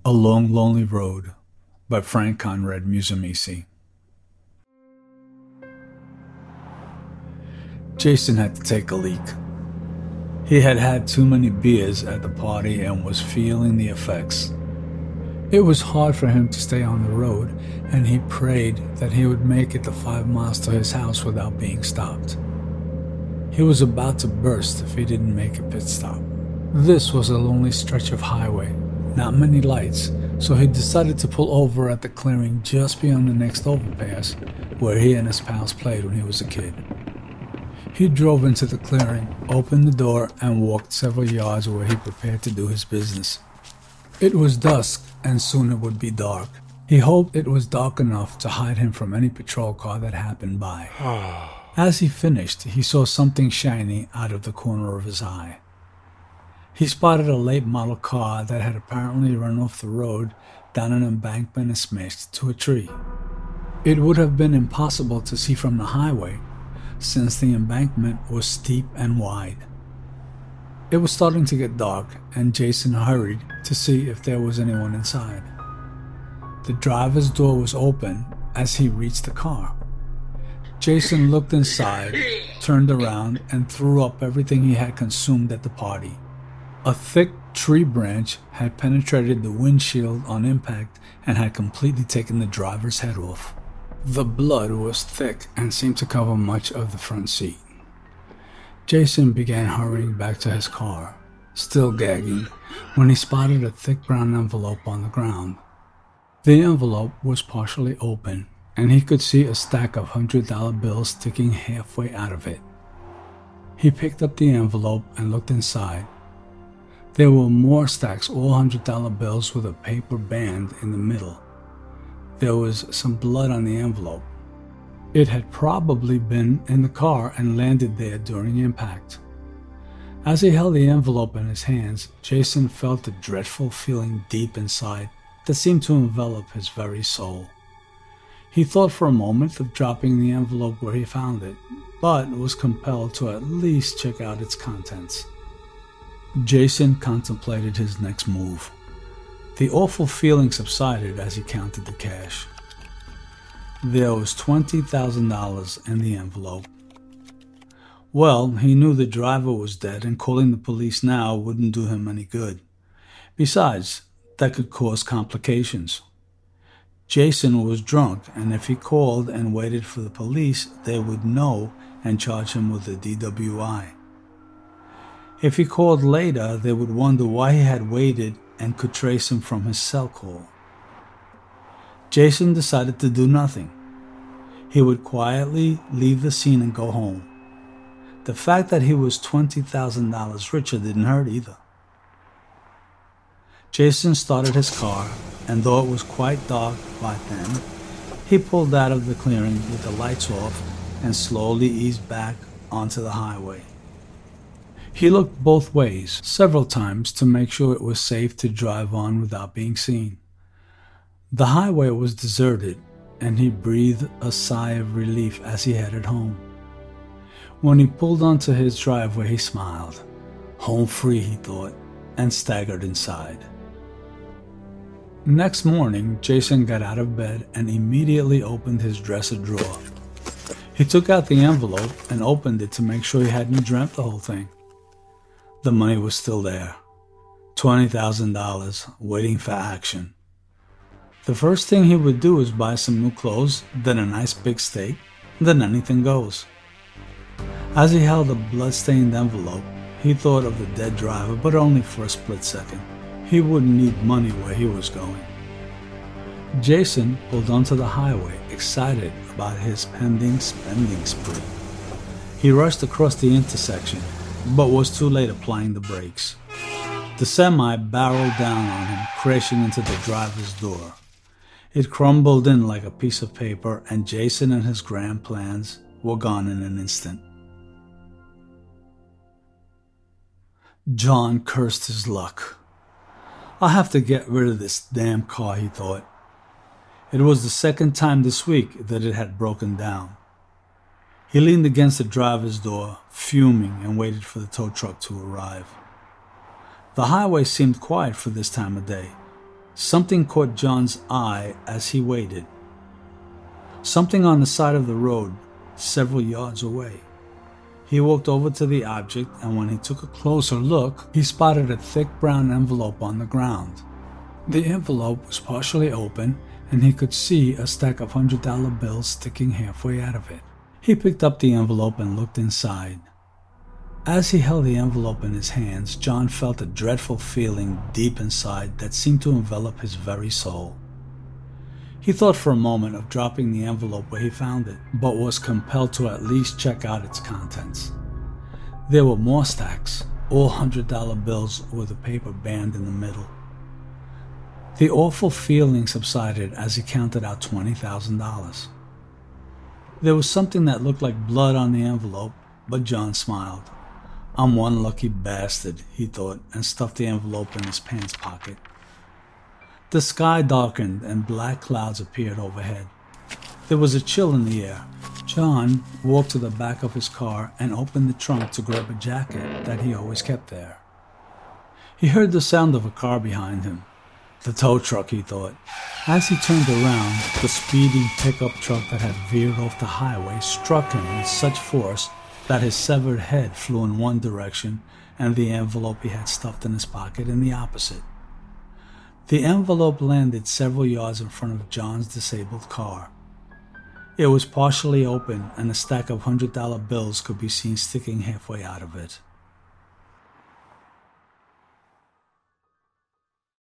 A Long Lonely Road by Frank Conrad Musumeci. Jason had to take a leak. He had had too many beers at the party and was feeling the effects. It was hard for him to stay on the road, and he prayed that he would make it the 5 miles to his house without being stopped. He was about to burst if he didn't make a pit stop. This was a lonely stretch of highway, not many lights, so he decided to pull over at the clearing just beyond the next overpass where he and his pals played when he was a kid. He drove into the clearing, opened the door, and walked several yards where he prepared to do his business. It was dusk, and soon it would be dark. He hoped it was dark enough to hide him from any patrol car that happened by. As he finished, he saw something shiny out of the corner of his eye. He spotted a late model car that had apparently run off the road down an embankment and smashed to a tree. It would have been impossible to see from the highway, since the embankment was steep and wide. It was starting to get dark, and Jason hurried to see if there was anyone inside. The driver's door was open as he reached the car. Jason looked inside, turned around, and threw up everything he had consumed at the party. A thick tree branch had penetrated the windshield on impact and had completely taken the driver's head off. The blood was thick and seemed to cover much of the front seat. Jason began hurrying back to his car, still gagging, when he spotted a thick brown envelope on the ground. The envelope was partially open, and he could see a stack of $100 bills sticking halfway out of it. He picked up the envelope and looked inside. There were more stacks, all $100 bills with a paper band in the middle. There was some blood on the envelope. It had probably been in the car and landed there during impact. As he held the envelope in his hands, Jason felt a dreadful feeling deep inside that seemed to envelop his very soul. He thought for a moment of dropping the envelope where he found it, but was compelled to at least check out its contents. Jason contemplated his next move. The awful feeling subsided as he counted the cash. There was $20,000 in the envelope. Well, he knew the driver was dead, and calling the police now wouldn't do him any good. Besides, that could cause complications. Jason was drunk, and if he called and waited for the police, they would know and charge him with a DWI. If he called later, they would wonder why he had waited and could trace him from his cell call. Jason decided to do nothing. He would quietly leave the scene and go home. The fact that he was $20,000 richer didn't hurt either. Jason started his car, and though it was quite dark by then, he pulled out of the clearing with the lights off and slowly eased back onto the highway. He looked both ways several times to make sure it was safe to drive on without being seen. The highway was deserted, and he breathed a sigh of relief as he headed home. When he pulled onto his driveway, he smiled. Home free, he thought, and staggered inside. Next morning, Jason got out of bed and immediately opened his dresser drawer. He took out the envelope and opened it to make sure he hadn't dreamt the whole thing. The money was still there. $20,000, waiting for action. The first thing he would do was buy some new clothes, then a nice big steak, then anything goes. As he held the blood-stained envelope, he thought of the dead driver, but only for a split second. He wouldn't need money where he was going. Jason pulled onto the highway, excited about his pending spending spree. He rushed across the intersection, but was too late applying the brakes. The semi barreled down on him, crashing into the driver's door. It crumbled in like a piece of paper, and Jason and his grand plans were gone in an instant. John cursed his luck. I'll have to get rid of this damn car, he thought. It was the second time this week that it had broken down. He leaned against the driver's door, fuming, and waited for the tow truck to arrive. The highway seemed quiet for this time of day. Something caught John's eye as he waited. Something on the side of the road, several yards away. He walked over to the object, and when he took a closer look, he spotted a thick brown envelope on the ground. The envelope was partially open, and he could see a stack of $100 bills sticking halfway out of it. He picked up the envelope and looked inside. As he held the envelope in his hands, John felt a dreadful feeling deep inside that seemed to envelop his very soul. He thought for a moment of dropping the envelope where he found it, but was compelled to at least check out its contents. There were more stacks, all $100 bills with a paper band in the middle. The awful feeling subsided as he counted out $20,000. There was something that looked like blood on the envelope, but John smiled. "I'm one lucky bastard," he thought, and stuffed the envelope in his pants pocket. The sky darkened and black clouds appeared overhead. There was a chill in the air. John walked to the back of his car and opened the trunk to grab a jacket that he always kept there. He heard the sound of a car behind him. The tow truck, he thought. As he turned around, the speeding pickup truck that had veered off the highway struck him with such force that his severed head flew in one direction and the envelope he had stuffed in his pocket in the opposite. The envelope landed several yards in front of John's disabled car. It was partially open, and a stack of $100 bills could be seen sticking halfway out of it.